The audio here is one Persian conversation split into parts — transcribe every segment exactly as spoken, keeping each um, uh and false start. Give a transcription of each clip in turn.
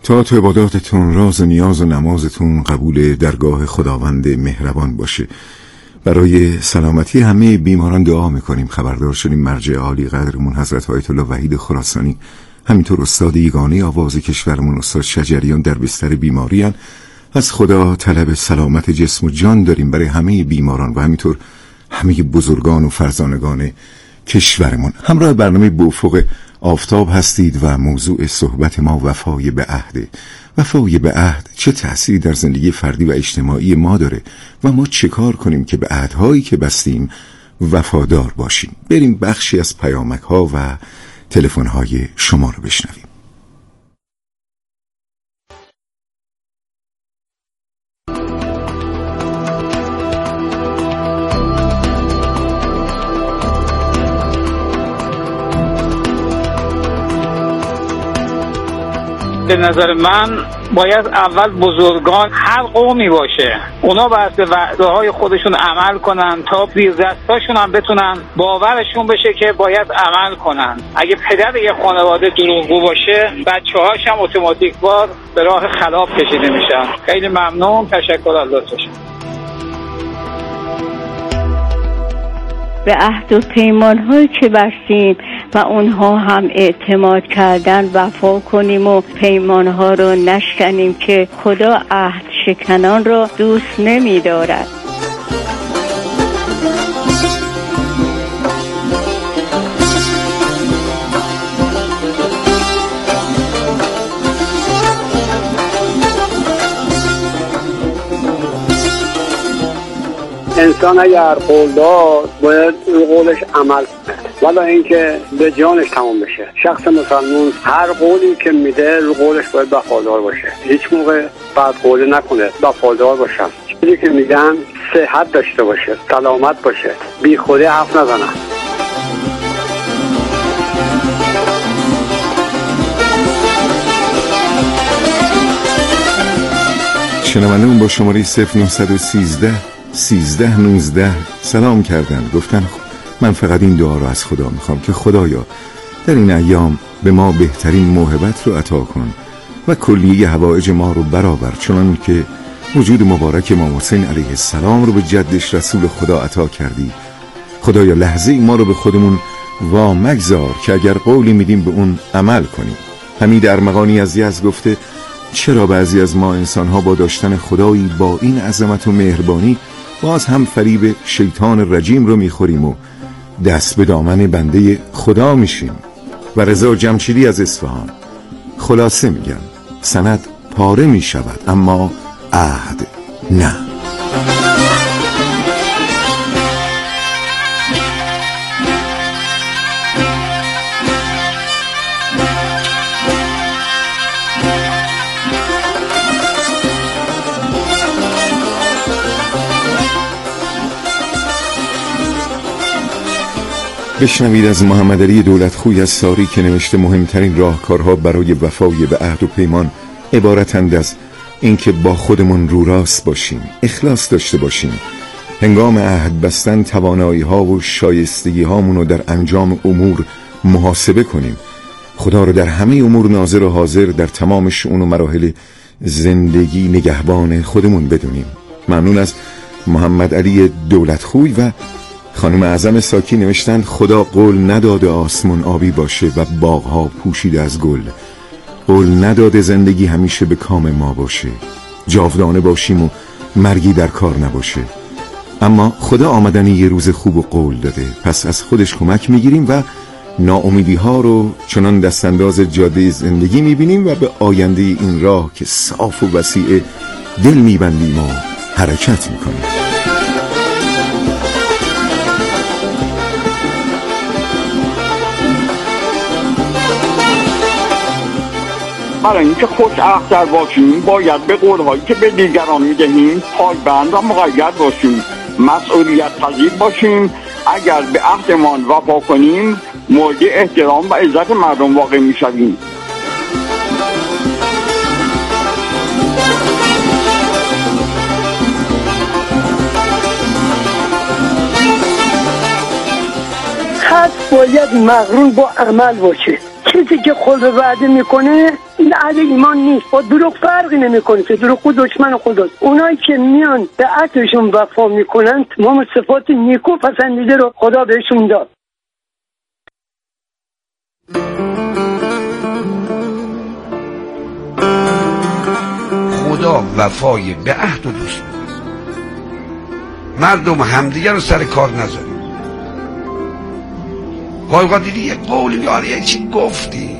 طاعت و عباداتتون، راز و نیاز و نمازتون قبول درگاه خداوند مهربان باشه. برای سلامتی همه بیماران دعا میکنیم. خبردار شدیم مرجع عالی قدرمون حضرت آیت الله وحید خراسانی، همینطور استاد یگانه آواز کشورمون استاد شجریان در بستر بیماری هن. از خدا طلب سلامت جسم و جان داریم برای همه بیماران و همینطور همه بزرگان و فرزانگان کشورمون. همراه برنامه به افق آفتاب هستید و موضوع صحبت ما وفای به عهد. وفای به عهد چه تأثیری در زندگی فردی و اجتماعی ما داره و ما چه کار کنیم که به عهدهایی که بستیم وفادار باشیم. بریم بخشی از پیامک ها و تلفن های شما رو بشنویم. به نظر من باید اول بزرگان هر قومی باشه اونا باید به وعده های خودشون عمل کنن تا زیردستاشون هم بتونن باورشون بشه که باید عمل کنن. اگه پدر یه خانواده دروغگو باشه بچه هاش هم اتوماتیک بار به راه خلاف کشیده میشن. خیلی ممنون، تشکر از لطفشون. به عهد و پیمان هایی که بستیم و اونها هم اعتماد کردن وفا کنیم و پیمان ها رو نشکنیم که خدا عهد شکنان را دوست نمی دارد. انسان اگر قول داد باید رو قولش عمل کنه، ولی اینکه به جانش تمام بشه. شخص مسلمان هر قولی که میده رو قولش باید وفادار باشه، هیچ موقع بعد قول نکنه، وفادار باشه. چیزی که میگن صحت داشته باشه، سلامت باشه، بی خودی حرف نزنه. شنونده‌مون با شماره صفر نهصد و سیزده سیزده نوزده سلام کردن. گفتن من فقط این دعا رو از خدا میخوام که خدایا در این ایام به ما بهترین موهبت رو عطا کن و کلیه حوائج ما رو برابر، چنان که وجود مبارک امام حسین علیه السلام رو به جدش رسول خدا عطا کردی. خدایا لحظه ما رو به خودمون وا مگذار که اگر قولی میدیم به اون عمل کنیم. حمید ارمغانی از یزد گفته چرا بعضی از ما انسان‌ها با داشتن خدایی با این عظمت و مهربانی باز هم فریب شیطان رجیم رو میخوریم و دست به دامن بنده خدا میشیم. و رضا جمشیدی از اصفهان خلاصه میگم سند پاره میشود اما عهد نه. بشنوید از محمد علی دولتخوی از ساری که نوشته مهمترین راهکارها برای وفای به عهد و پیمان عبارتند از اینکه با خودمون رو راست باشیم، اخلاص داشته باشیم، هنگام عهد بستن توانایی ها و شایستگی هامون رو در انجام امور محاسبه کنیم، خدا رو در همه امور ناظر و حاضر در تمام شؤون و مراحل زندگی نگهبان خودمون بدونیم. ممنون از محمد علی دولتخوی. و خانم اعظم ساکی نوشتند خدا قول نداده آسمون آبی باشه و باغها پوشیده از گل. قول نداده زندگی همیشه به کام ما باشه، جاودانه باشیم و مرگی در کار نباشه. اما خدا آمدنی یه روز خوب و قول داده، پس از خودش کمک میگیریم و ناامیدی ها رو چنان دستانداز جاده زندگی میبینیم و به آینده این راه که صاف و وسیع دل میبندیم و حرکت میکنیم. برای اینکه خوش اختر باشیم باید به قولهایی که به دیگران میدهیم پایبند و مقید باشیم، مسئولیت پذیر باشیم. اگر به عهدمان وفا کنیم مورد احترام و عزت مردم واقع میشویم. خط باید مقرون با عمل باشه. کسی که خود وعده میکنه این اهل ایمان نیست. با دروغ فرقی نمیکنه که دروغ دشمن خداست. اونایی که میان به عهدشون وفا میکنن تمام صفات نیکو پسندیده رو خدا بهشون داد. خدا وفای به عهد و دوست مردم همدیگه رو سر کار نذاریم. قایقا دیدی یک قولی میاره یک چی گفتی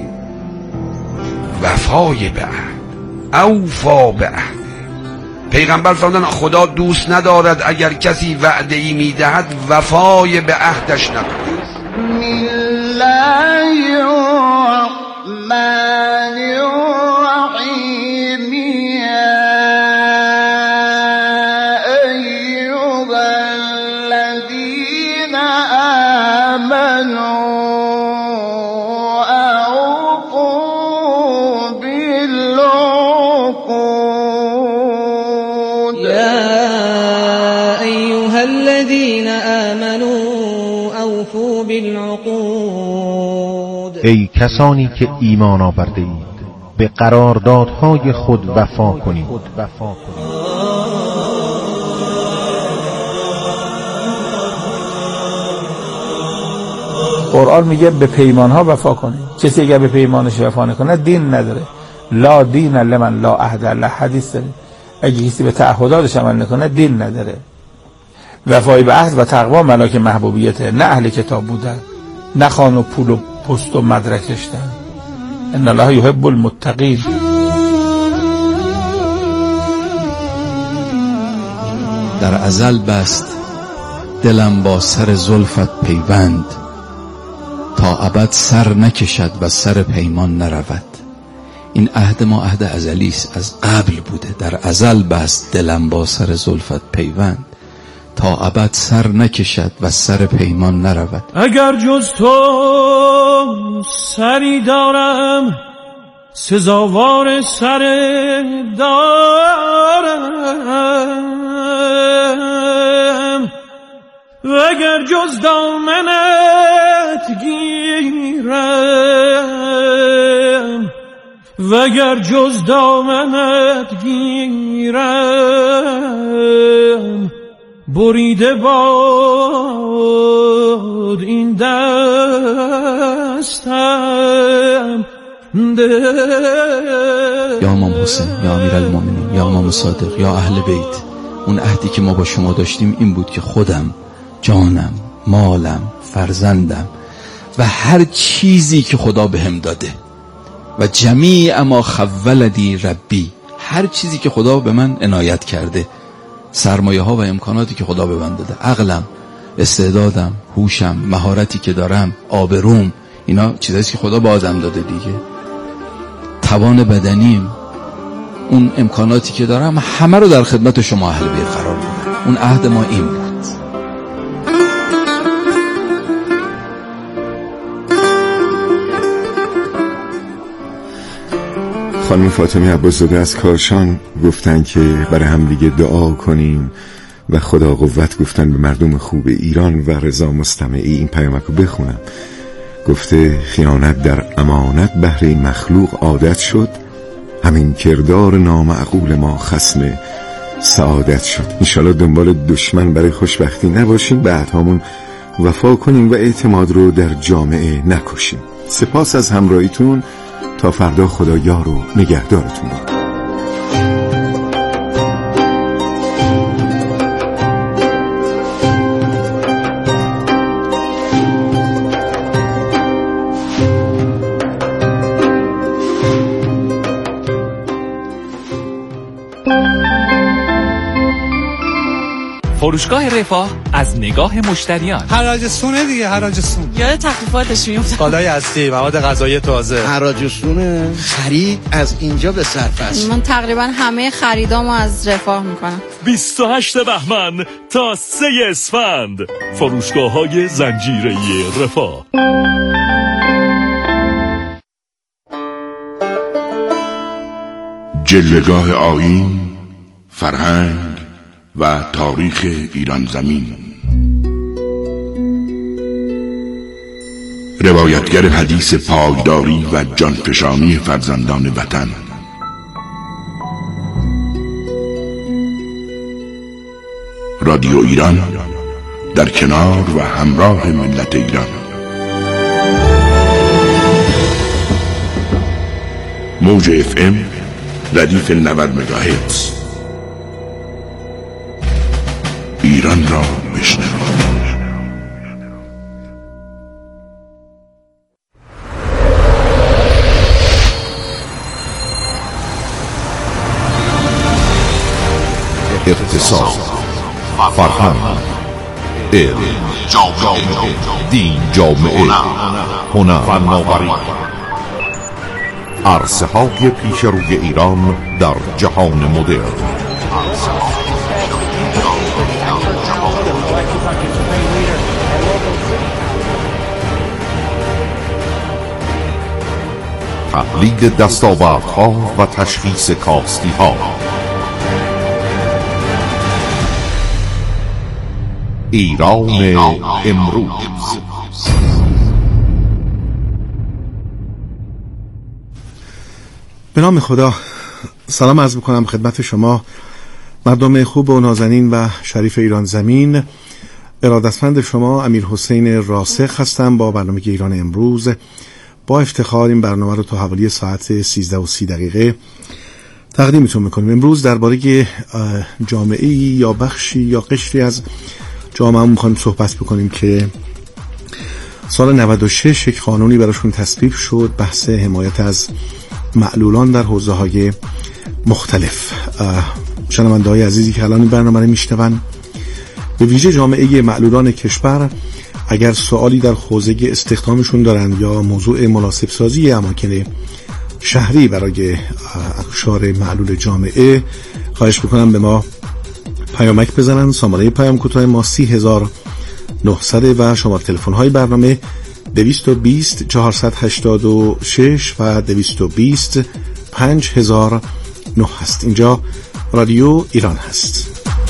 وفای به عهد اوفا به عهد. پیغمبر فرمودن خدا دوست ندارد اگر کسی وعده ای میدهد وفای به عهدش نکند. ای کسانی که ایمان آورده اید به قراردادهای خود وفا کنید. قرآن میگه به پیمانها وفا کنید. کسی اگر به پیمانش وفا نکنه دین نداره. لا دین لمن لا عهد له. حدیث داره اگه کسی به تعهداتش عمل نکنه دین نداره. وفای به عهد و تقوا ملاک محبوبیته، نه اهل کتاب بودن، نه خان و پول و پست و مدرک داشتن. ان الله یحب المتقین. در ازل بست دلم با سر زلفت پیوند، تا ابد سر نکشد و سر پیمان نرود. این عهد ما عهد ازلی است، از قبل بوده. در ازل بست دلم با سر زلفت پیوند، تا ابد سر نکشد و سر پیمان نرود. اگر جز تو سری دارم سزاوار سر دارم، و اگر جز دامنت گیرم، و اگر جز دامنت گیرم، بریده باد این دستم. یا امام حسین، یا امیرالمومنین، یا امام صادق، یا اهل بیت، اون عهدی که ما با شما داشتیم این بود که خودم، جانم، مالم، فرزندم و هر چیزی که خدا بهم داده و جمیع ما خولدی ربی، هر چیزی که خدا به من عنایت کرده، سرمایه ها و امکاناتی که خدا به من داده، عقلم، استعدادم، هوشم، مهارتی که دارم، آبروم، اینا چیزاییست که خدا به آدم داده دیگه. توان بدنیم، اون امکاناتی که دارم، همه رو در خدمت شما اهل بیت قرار میدم. اون عهد ما این بود. خانم فاطمه عباس‌زاده از کاشان گفتن که برای هم دیگه دعا کنیم و خدا قوت گفتن به مردم خوب ایران و رضا مستمعی. این پیامک رو بخونم. گفته خیانت در امانت بهر این مخلوق عادت شد، همین کردار نامعقول ما خصم سعادت شد. انشالله دنبال دشمن برای خوشبختی نباشیم، به عهدهامون وفا کنیم و اعتماد رو در جامعه نکشیم. سپاس از همراهیتون. تا فردا خدا یار و نگهدارتون باد. فروشگاه رفاه از نگاه مشتریان. حراج سونه دیگه، حراج سون. یاد تخفیفاتش میفته. کالای اصلی، مواد غذایی تازه. حراج سونه. خرید از اینجا به صرف است. من تقریبا همه خریدامو از رفاه میکنم. بیست و هشت بهمن تا سه اسفند. فروشگاه‌های زنجیره‌ای رفاه. جلوه‌گاه آیین، فرهنگ و تاریخ ایران زمین. روایتگر حدیث پایداری و جانفشانی فرزندان وطن. رادیو ایران در کنار و همراه ملت ایران. موج اف ام ردیف نود مگاهرتز. ایران را بشنوید. اقتصاد، فرهنگ، علم، دین، جامعه، هنر، فناوری، عرصه های پیش روی ایران در جهان مدرن. تحلیل دستاوردها و تشخیص کاستی ها. ایران امروز. به نام خدا، سلام عرض میکنم خدمت شما مردم خوب و نازنین و شریف ایران زمین. ارادتمند شما امیر حسین راسخ هستم با برنامه ایران امروز. با افتخار این برنامه رو تا حوالی ساعت سیزده و سی دقیقه تقدیمتون میکنیم. امروز درباره جامعه یا بخشی یا قشری از جامعه هم میخوایم صحبت بکنیم که سال نود و شش یک قانونی براشون تصویب شد، بحث حمایت از معلولان در حوزه های مختلف. شنونده های عزیزی که الان این برنامه رو میشنون، به ویژه جامعه معلولان کشور، اگر سوالی در حوزه استخدامشون دارن یا موضوع مناسب سازی اماکن شهری برای اقشار معلول جامعه، خواهش بکنم به ما پیامک بزنن. شماره پیام کوتاه ما سی هزار و نهصد و شماره تلفن های برنامه دویست و بیست چهارصد و هشتاد و شش و دویست و بیست پنج هزار و نه هست. اینجا رادیو ایران هست.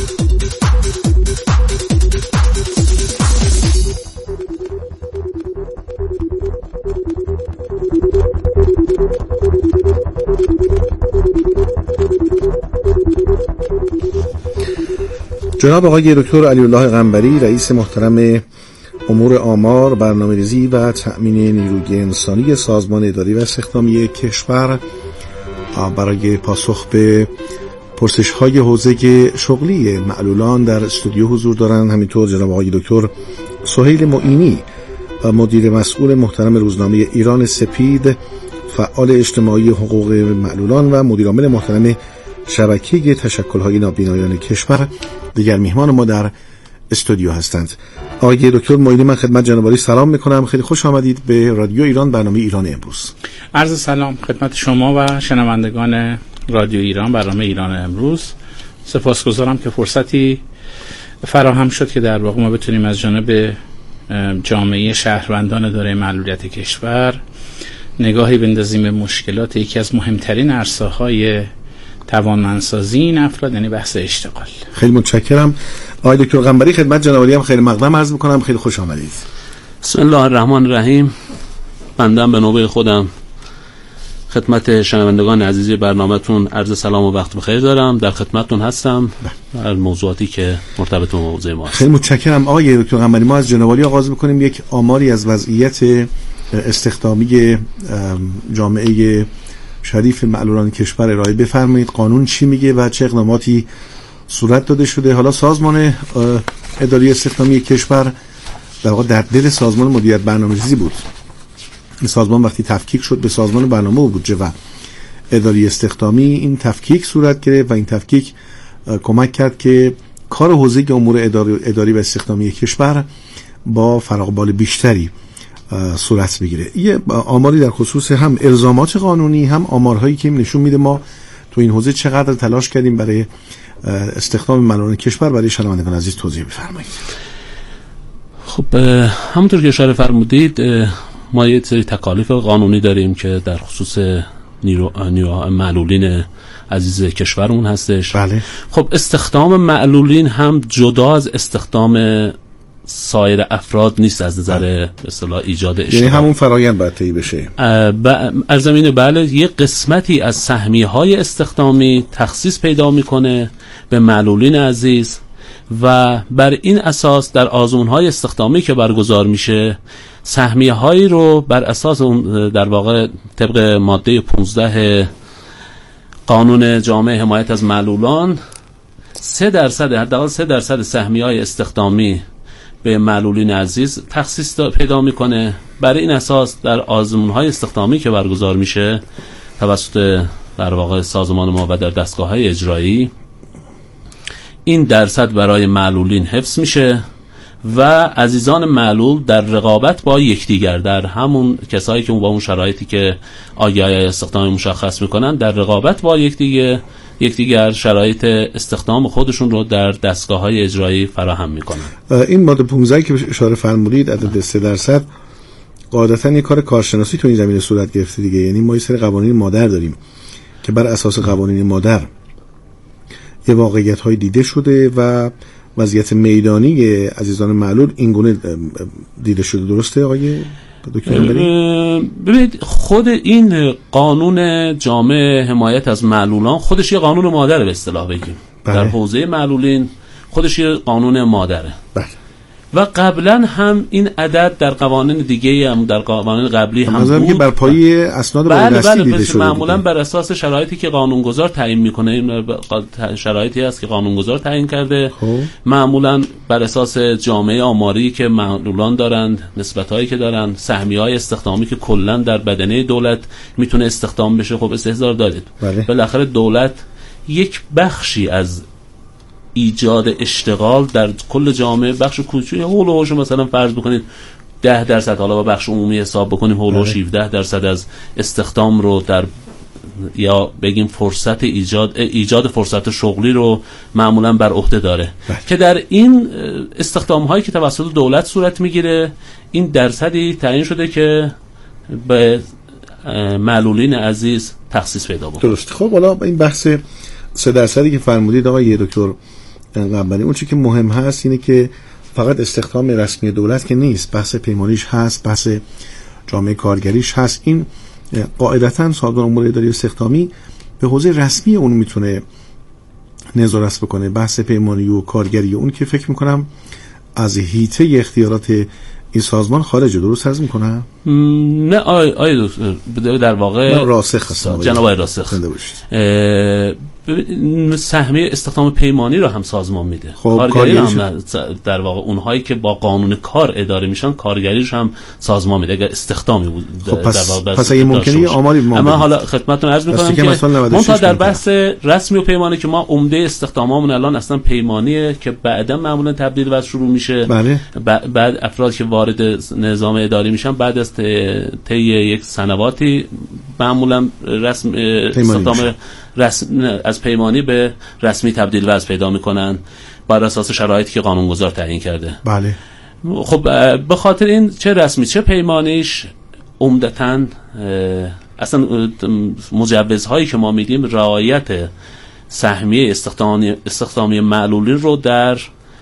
جناب آقای دکتر علیالله قنبری، رئیس محترم امور آمار، برنامه‌ریزی و تأمین نیروی انسانی سازمان اداری و استخدامی کشور، برای پاسخ به پرسش‌های حوزه شغلی معلولان در استودیو حضور دارند. همینطور جناب آقای دکتر سهیل معینی، مدیر مسئول محترم روزنامه ایران سپید، فعال اجتماعی حقوق معلولان و مدیر عامل محترم شبکه تشکل‌های نابینایان کشور، دیگر میهمان ما در استودیو هستند. آقای دکتر معینی، من خدمت جناب عالی سلام میکنم. خیلی خوش آمدید به رادیو ایران، برنامه ایران امروز. عرض سلام خدمت شما و شنوندگان رادیو ایران، برنامه ایران امروز. سپاسگزارم که فرصتی فراهم شد که در واقع ما بتونیم از جانب جامعه شهروندان دارای معلولیت کشور نگاهی بندازیم به مشکلات یکی از مهمترین عرصه‌های توانمندسازی این افراد، یعنی بحث اشتغال. خیلی متشکرم. آقای دکتر قنبری، خدمت جناب عالی هم خیلی مقدم عرض می‌کنم. خیلی خوش آمدید. بسم الله الرحمن الرحیم. بنده به نوبه خودم خدمت شنوندگان عزیزی برنامه‌تون عرض سلام و وقت بخیر دارم. در خدمتتون هستم در موضوعاتی که مرتبط به موضوع ما است. خیلی متشکرم. آقای دکتر قنبری، ما از جناب عالی آغاز می‌کنیم یک آماری از وضعیت استخدامی جامعه شریف معلولان کشور ارائه بفرمایید. قانون چی میگه و چه اقداماتی صورت داده شده؟ حالا سازمان اداری استخدامی کشور در واقع در دل سازمان مدیریت برنامه‌ریزی بود. این سازمان وقتی تفکیک شد به سازمان برنامه و بودجه و اداری استخدامی، این تفکیک صورت گرفت و این تفکیک کمک کرد که کار حوزه امور اداری, اداری و استخدامی کشور با فراقبال بیشتری صورت بگیره. یه آماری در خصوص هم الزامات قانونی، هم آمارهایی که نشون میده ما تو این حوزه چقدر تلاش کردیم برای استخدام معلولان کشور، برای شنوندگان عزیز توضیح بفرمایید. خب همونطور که اشاره فرمودید، ما یه سری تکالیف قانونی داریم که در خصوص نیرو, نیرو معلولین عزیز کشورمون هستش. بله. خب استخدام معلولین هم جدا از استخدام سایر افراد نیست از نظر به اصطلاح ایجاد اشتغال. یعنی همون فرایند باید طی بشه. از زمین بله یه قسمتی از سهمیه‌های استخدامی تخصیص پیدا میکنه به معلولین عزیز و بر این اساس در آزمون‌های استخدامی که برگزار میشه سهمیه‌هایی رو بر اساس اون در واقع طبق ماده پانزده قانون جامعه حمایت از معلولان سه درصد حداقل سه درصد سهمیه‌های استخدامی به معلولین عزیز تخصیص پیدا میکنه. برای این اساس در آزمون‌های استخدامی که برگزار میشه توسط در واقع سازمان ما و در دستگاه‌های اجرایی این درصد برای معلولین حفظ میشه و عزیزان معلول در رقابت با یکدیگر در همون کسایی که با اون شرایطی که آگهی استخدامی مشخص میکنن در رقابت با یکدیگر یکدیگر شرایط استخدام خودشون رو در دستگاه‌های اجرایی فراهم میکنن. این ماده پانزده که اشاره فرمودید عدد سه درصد قاعدتاً یک کار کارشناسی تو این زمینه صورت گرفته دیگه. یعنی ما یه سری قوانین مادر داریم که بر اساس قوانین مادر یه واقعیت‌های دیده شده و وضعیت میدانی عزیزان معلول این گونه دیده شده. درسته آقای دکتر؟ ببینید خود این قانون جامعه حمایت از معلولان خودش یه قانون مادره به اصطلاح بگیم. بله. در حوزه معلولین خودش یه قانون مادره. بله. و قبلا هم این عدد در قوانین دیگه هم در قوانین قبلی هم بود که بر پایه اسناد بالادستی بله دیده شده. معمولا بر اساس شرایطی که قانونگذار تعیین میکنه این شرایطی هست که قانونگذار تعیین کرده. خوب. معمولا بر اساس جامعه آماری که معلولان دارند، نسبتایی که دارن، سهمیه‌های استخدامی که کلا در بدنه دولت میتونه استخدام بشه. خب استحضار دارید. بله. بالاخره دولت یک بخشی از ایجاد اشتغال در کل جامعه بخش کوچیک هول و هوش مثلا فرض بکنید ده درصد حالا با بخش عمومی حساب بکنیم هول و هوش هفده درصد از استخدام رو در یا بگیم فرصت ایجاد ایجاد فرصت شغلی رو معمولا بر عهده داره. بله. که در این استخدام هایی که توسط دولت صورت میگیره این درصدی تعیین شده که به معلولین عزیز تخصیص پیدا بکنه. درست. خب حالا این بحث سه درصدی که فرمودید آقای دکتر قنبری اون چی که مهم هست اینه که فقط استخدام رسمی دولت که نیست، بحث پیمانیش هست، بحث جامعه کارگریش هست. این قاعدتاً سازمان امور اداری استخدامی به حوزه رسمی اون میتونه نظارت بکنه. بحث پیمانی و کارگری اون که فکر میکنم از حیطه اختیارات این سازمان خارجه. درست عرض میکنم؟ نه آی آی دکتر در واقع راسخ هستم جناب آقای راسخ سهمیه استخدام پیمانی رو هم سازمان میده. خب کارگری هم در واقع اونهایی که با قانون کار اداره میشن کارگریش هم سازمان میده اگر استخدامی بود. خب پس در پس اگه ممکنه یه آماری ما اما حالا خدمتتون عرض میکنم که منتها در بحث رسمی و پیمانی که ما عمده استخدامامون الان اصلا پیمانیه که بعدا معمولا تبدیل و شروع میشه. بله. بعد افراد که وارد نظام اداری میشن بعد از طی یک سنواتی معمولا رسم استخدام رسم از پیمانی به رسمی تبدیل وضع پیدا میکنن بر اساس شرایطی که قانونگذار تعیین کرده. بله. خب به خاطر این چه رسمی چه پیمانیش عمدتاً اصلا مجوزهایی که ما میدیم رعایت سهمیه استخدامی استخدامی معلولین رو در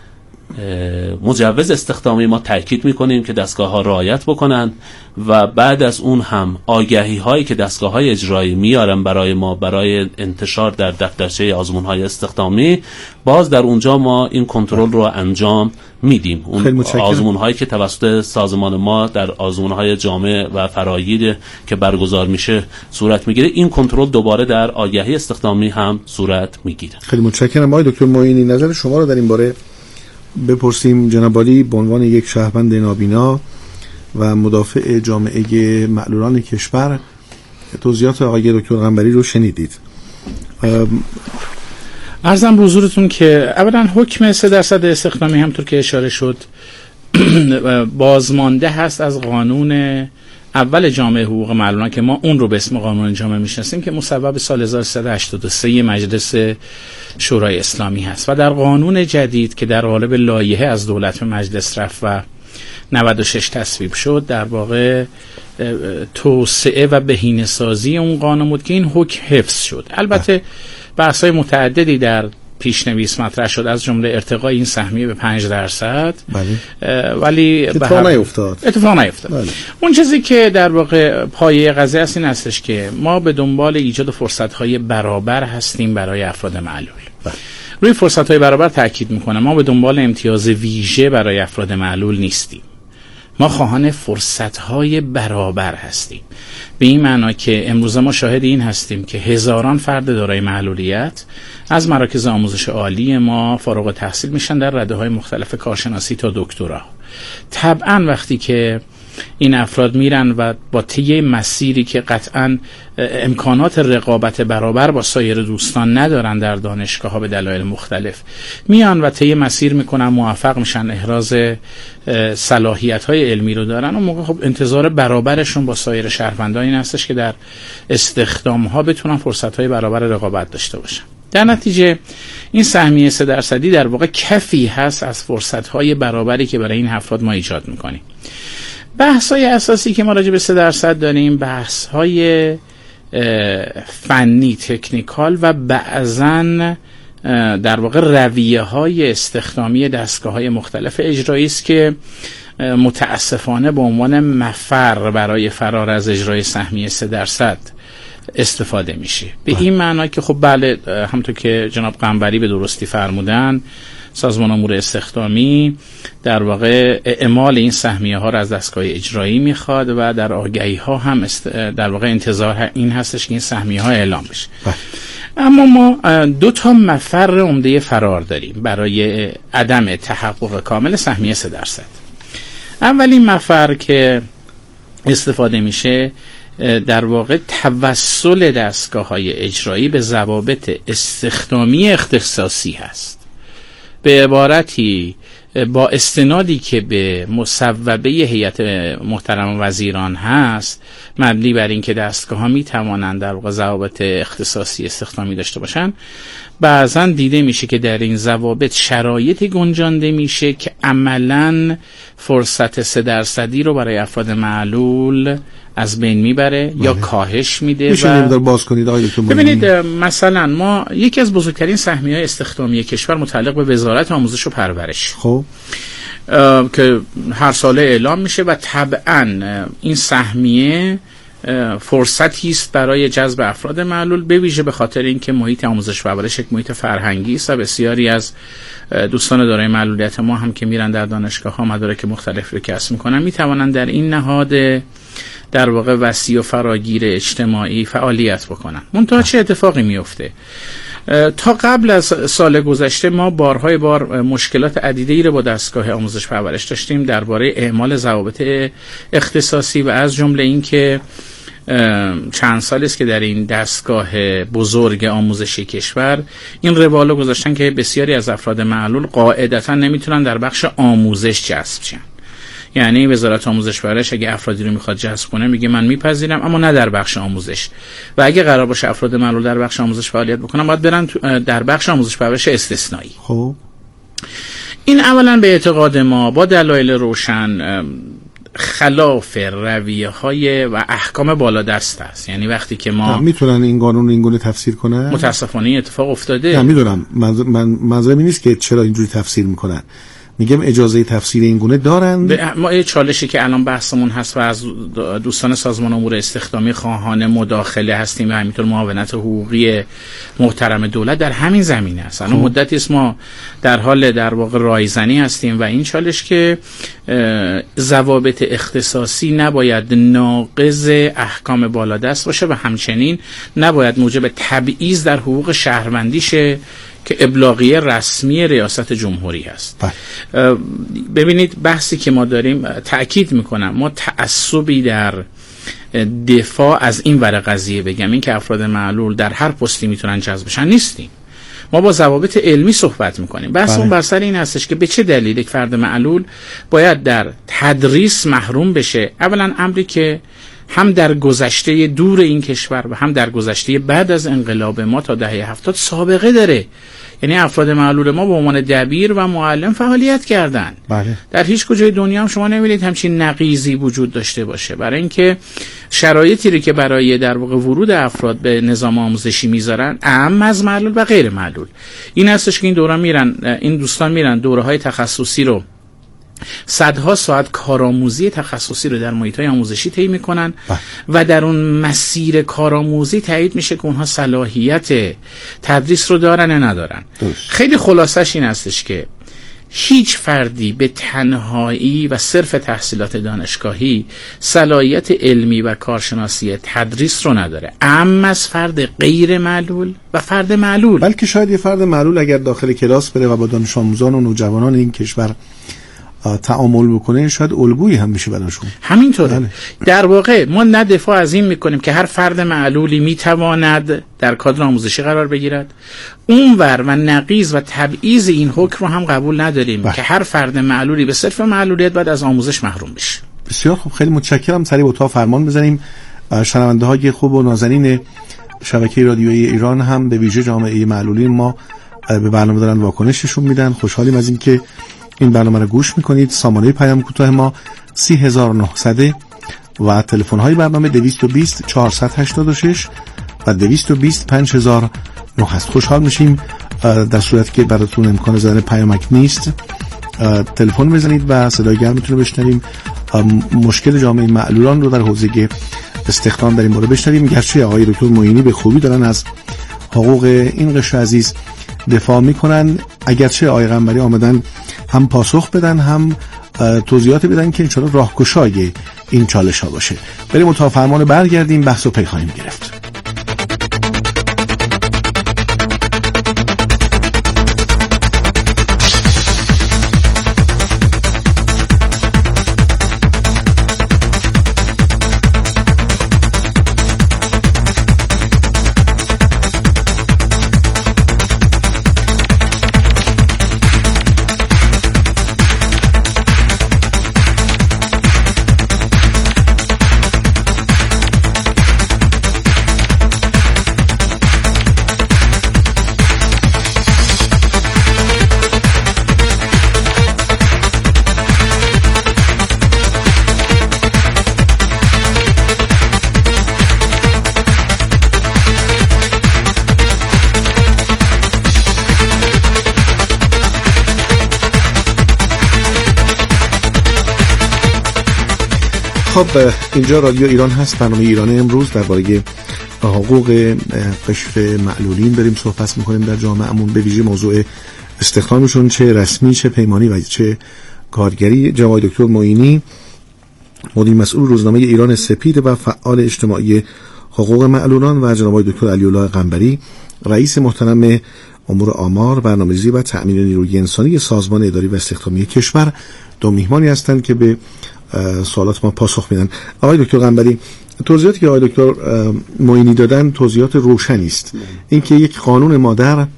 مجوز استخدامی ما تاکید میکنیم که دستگاه ها رعایت بکنن و بعد از اون هم آگهی هایی که دستگاه های اجرایی میارن برای ما برای انتشار در دفترچه آزمون های استخدامی باز در اونجا ما این کنترل رو انجام میدیم. اون آزمون هایی که توسط سازمان ما در آزمون های جامع و فراگیر که برگزار میشه صورت میگیره این کنترل دوباره در آگهی استخدامی هم صورت میگیره. خیلی متشکرم آقای دکتر معینی. نظر شما رو در این باره بپرسیم جناب عالی به عنوان یک شهروند نابینا و مدافع جامعه معلولان کشور. توضیحات آقای دکتر قنبری رو شنیدید. عرضم به حضورتون که اولا حکم سه درصد استخدامی همطور که اشاره شد بازمانده هست از قانون اول جامعه حقوق معلولان که ما اون رو به اسم قانون جامعه میشناسیم که مصوب سال هزار و سیصد و هشتاد و سه مجلس شورای اسلامی هست و در قانون جدید که در قالب لایحه از دولت به مجلس رفت و نود و شش تصویب شد در واقع توسعه و بهینه‌سازی اون قانون بود که این حکم حفظ شد. البته بحث‌های متعددی در پیشنویس مطرح شد، از جمله ارتقای این سهمیه به پنج درصد. بله. ولی اتفاق نیفتاد. اتفاق نیفتاد. بله. اون چیزی که در واقع پایه قضیه است این هستش که ما به دنبال ایجاد فرصت‌های برابر هستیم برای افراد معلول. بله. روی فرصت‌های برابر تاکید می‌کنم، ما به دنبال امتیاز ویژه برای افراد معلول نیستیم. ما خواهان فرصت‌های برابر هستیم. به این معنا که امروز ما شاهد این هستیم که هزاران فرد دارای معلولیت از مراکز آموزش عالی ما فارغ التحصیل میشن در رده‌های مختلف کارشناسی تا دکترا. طبعا وقتی که این افراد میرن و با طی مسیری که قطعا امکانات رقابت برابر با سایر دوستان ندارن در دانشگاه ها به دلایل مختلف، میان و طی مسیر میکنن، موفق میشن، احراز صلاحیت های علمی رو دارن، اون موقع خب انتظار برابرشون با سایر شهروندان این هستش که در استخدام ها بتونن فرصت های برابر رقابت داشته باشن. در نتیجه این سهمیه سه درصدی در واقع کفی هست از فرصت های برابری که برای این افراد ما ایجاد میکنیم. بحث های اساسی که ما راجع به سه درصد داریم بحث های فنی، تکنیکال و بعضن در واقع رویه های استخدامی دستگاه های مختلف اجرایی است که متاسفانه به عنوان مفر برای فرار از اجرای سهمیه سه درصد استفاده میشه. به این معنا که خب بله، همونطور که جناب قنبری به درستی فرمودن، سازمان امور استخدامی در واقع اعمال این سهمیه ها را از دستگاه اجرایی میخواد و در آگهی ها هم است در واقع انتظار این هستش که این سهمیه ها اعلام بشه. اما ما دو تا مفر عمده فرار داریم برای عدم تحقق کامل سهمیه سه درصد. اولین مفر که استفاده میشه در واقع توسل دستگاه های اجرایی به ضوابط استخدامی اختصاصی هست. به عبارتی با استنادی که به مصوبه هیئت محترم وزیران هست، مبنی بر این که دستگاه ها می توانند در واقع ضوابط اختصاصی استخدامی داشته باشند، بعضا دیده میشه که در این ضوابط شرایطی گنجانده میشه که عملاً فرصت سه درصدی رو برای افراد معلول از بین میبره یا کاهش میده. میشه نمیدار باز کنید آقای دکتر؟ ببینید مثلا ما یکی از بزرگترین سهمیه‌های استخدامی کشور متعلق به وزارت آموزش و پرورش خب که هر ساله اعلام میشه و طبعا این سهمیه فرصتی است برای جذب افراد معلول، به ویژه به خاطر اینکه محیط آموزش و پرورش یک محیط فرهنگی است و بسیاری از دوستان دارای معلولیت ما هم که میرن در دانشگاه‌ها مدارک مختلف رو کسب میکنن، میتوانن در این نهاد در واقع وسیع و فراگیر اجتماعی فعالیت بکنن. منتها چه اتفاقی میفته؟ تا قبل از سال گذشته ما بارهای بار مشکلات عدیده‌ای رو با دستگاه آموزش پرورش داشتیم درباره اعمال ضوابط اختصاصی و از جمله این که چند سال است که در این دستگاه بزرگ آموزشی کشور این روال رو گذاشتن که بسیاری از افراد معلول قاعدتا نمیتونن در بخش آموزش جذب شن. یعنی وزارت آموزش و پرورش اگه افرادی رو میخواد جذب کنه میگه من میپذیرم اما نه در بخش آموزش، و اگه قرار باشه افراد معلول در بخش آموزش فعالیت بکنن باید برن در بخش آموزش و پرورش استثنایی. خب این اولا به اعتقاد ما با دلایل روشن خلاف رویه های و احکام بالادست است. یعنی وقتی که ما میتونن این قانون این گونه تفسیر کنن، متاسفانه این اتفاق افتاده. نه میدونم، من منظورم این نیست که چرا اینجوری تفسیر میکنن، میگم اجازه تفسیر این گونه دارند. ما یه چالشی که الان بحثمون هست و از دوستان سازمان امور استخدامی خواهان مداخله هستیم و همینطور معاونت حقوقی محترم دولت در همین زمینه است. الان مدتی است ما در حال در واقع رایزنی هستیم و این چالش که ضوابط اختصاصی نباید ناقض احکام بالادست باشه و همچنین نباید موجب تبعیض در حقوق شهروندی شه که ابلاغیه رسمی ریاست جمهوری هست. ببینید بحثی که ما داریم، تأکید میکنم ما تعصبی در دفاع از این ور قضیه بگم این که افراد معلول در هر پستی میتونن جذب بشن نیستیم. ما با ضوابط علمی صحبت میکنیم. بحث اون بر سر این هستش که به چه دلیل یک فرد معلول باید در تدریس محروم بشه. اولا امری که هم در گذشته دور این کشور و هم در گذشته بعد از انقلاب ما تا دهه هفتاد سابقه داره. یعنی افراد معلول ما به عنوان دبیر و معلم فعالیت کردن. بله. در هیچ کجای دنیا هم شما نمی‌بینید همچین نقیضی وجود داشته باشه، برای اینکه شرایطی رو که برای در واقع ورود افراد به نظام آموزشی میذارن اعم از معلول و غیر معلول این هستش که این دوران میرن این دوستان میرن دوره‌های تخصصی رو، صدها ساعت کارآموزی تخصصی رو در محیط‌های آموزشی طی می‌کنن و در اون مسیر کارآموزی تایید میشه که اونها صلاحیت تدریس رو دارن یا ندارن. دوست. خیلی خلاصش این هستش که هیچ فردی به تنهایی و صرف تحصیلات دانشگاهی صلاحیت علمی و کارشناسی تدریس رو نداره، اما از فرد غیر معلول و فرد معلول. بلکه شاید یه فرد معلول اگر داخل کلاس بره و با دانش آموزان و نوجوانان این کشور تعامل بکنه شاید الگویی هم میشه براشون. همینطوره. بله. در واقع ما نه دفاع از این میکنیم که هر فرد معلولی میتواند در کادر آموزشی قرار بگیرد، اونور و نقیض و تبعیض این حکم رو هم قبول نداریم. بله. که هر فرد معلولی به صرف معلولیت بعد از آموزش محروم بشه. بسیار خوب، خیلی متشکرم. سریع به اتاق فرمان بزنیم. شنونده های خوب و نازنین شبکه رادیویی ایران هم به ویژه جامعه معلولین ما به برنامه دارن واکنششون میدن. خوشحالیم از اینکه این برنامه رو گوش میکنید. سامانه پیام کوتاه ما سی هزار و نهصد و تلفن های برنامه دویست و بیست چهارصد و هشتاد و شش و دویست و بیست پنج هزار و نه هست. خوشحال میشیم در صورتی که براتون امکان زدن پیامک نیست تلفن بزنید و صدای گرمتون رو بشنویم. مشکل جامعه معلولان رو در حوزه استخدام در این باره بشنویم. گرچه آقای دکتر معینی به خوبی دارن از حقوق این قشر عزیز دفاع میکنن، اگرچه آقای قنبری آمدن هم پاسخ بدن هم توضیحات بدن که انشاءالله راهگشای این چالش ها باشه. بریم اتاق فرمان برگردیم، بحث و پی خواهیم گرفت. خب اینجا رادیو ایران هست، برنامه ایران امروز درباره حقوق قشر معلولین داریم صحبت میکنیم در جامعهمون، به ویژه موضوع استخدامشون چه رسمی چه پیمانی و چه کارگری. جناب دکتر معینی مدیر مسئول روزنامه ایران سپید و فعال اجتماعی حقوق معلولان و جناب دکتر علی‌الله قنبری رئیس محترم امور آمار، برنامه‌ریزی و تأمین نیروی انسانی سازمان اداری و استخدامی کشور دو میهمانی هستند که به سوالات ما پاسخ میدن. آقای دکتر قنبری، توضیحاتی که آقای دکتر معینی دادن توضیحات روشنی است. اینکه یک قانون مادر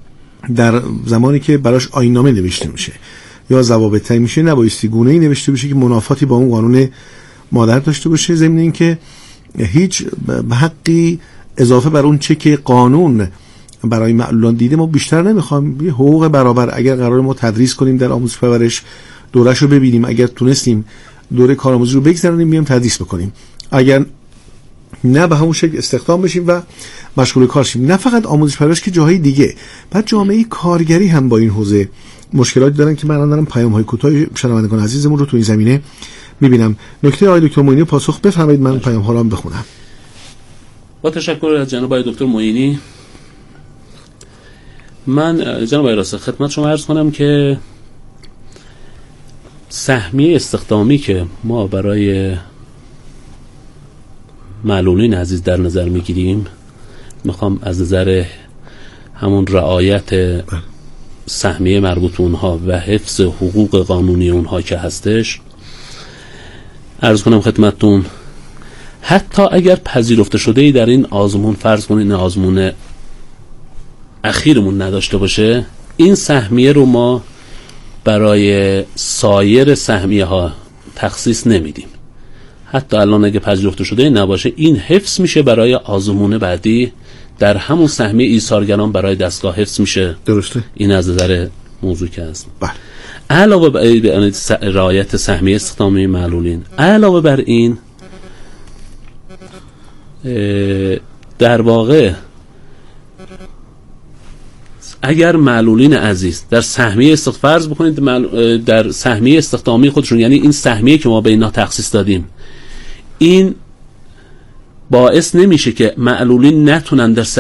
در زمانی که براش آیین‌نامه نوشته میشه یا ضوابط تعیین میشه نبایستی گونه‌ای نوشته بشه که منافاتی با اون قانون مادر داشته باشه، ضمن اینکه هیچ حقی اضافه بر اون چه که قانون برای معلولان دیده ما بیشتر نمیخوام. یه حقوق برابر. اگر قرار ما تدریس کنیم در آموزش پرورش دوره‌ش رو ببینیم، اگر تونستیم دوره کارآموزی رو بگذرونیم بیام تدریس بکنیم، اگر نه به همون شکل استخدام بشیم و مشغول کار شیم. نه فقط آموزش پرورش که جاهای دیگه، بعد جامعه کارگری هم با این حوزه مشکلاتی دارن که من الان دارم پیام‌های کوتاه شنوندگان عزیزمون رو تو این زمینه می‌بینم. نکته آقای دکتر معینی پاسخ بفرمایید، من پیام‌ها رو هم بخونم. با تشکر از جناب آقای دکتر معینی. من جناب آقای راسخ خدمت شما عرض کنم که سهمیه استخدامی که ما برای معلولین عزیز در نظر میگیریم، میخوام از نظر همون رعایت سهمیه مربوط اونها و حفظ حقوق قانونی اونها که هستش عرض کنم خدمتتون، حتی اگر پذیرفته شده ای در این آزمون، فرض کنید این آزمون اخیرمون نداشته باشه، این سهمیه رو ما برای سایر سهمیه ها تخصیص نمیدیم. حتی الان اگه پذیرفته شده نباشه، این حفظ میشه برای آزمون بعدی در همون سهمیه ایثارگران برای دستگاه حفظ میشه. درسته. این از نظر موضوع که هست. بله. علاوه بر رعایت سهمیه استخدامی معلولین، علاوه بر این در واقع اگر معلولین عزیز در سهمیه استخدام فرض بکنید در سهمیه استخدامی خودشون، یعنی این سهمیه که ما به اینا تخصیص دادیم، این باعث نمیشه که معلولین نتونن در